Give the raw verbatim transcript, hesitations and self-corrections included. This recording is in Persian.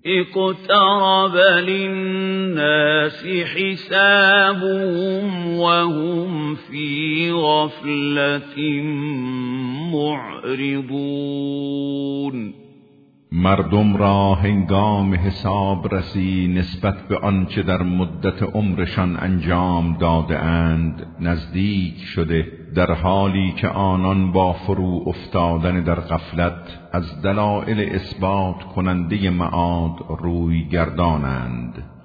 اقترب للناس حسابهم وهم في غفلة معرضون. مردم را هنگام حساب رسی نسبت به آنچه در مدت عمرشان انجام داده اند نزدیک شده، در حالی که آنان با فرو افتادن در غفلت از دلایل اثبات کننده معاد روی گردانند.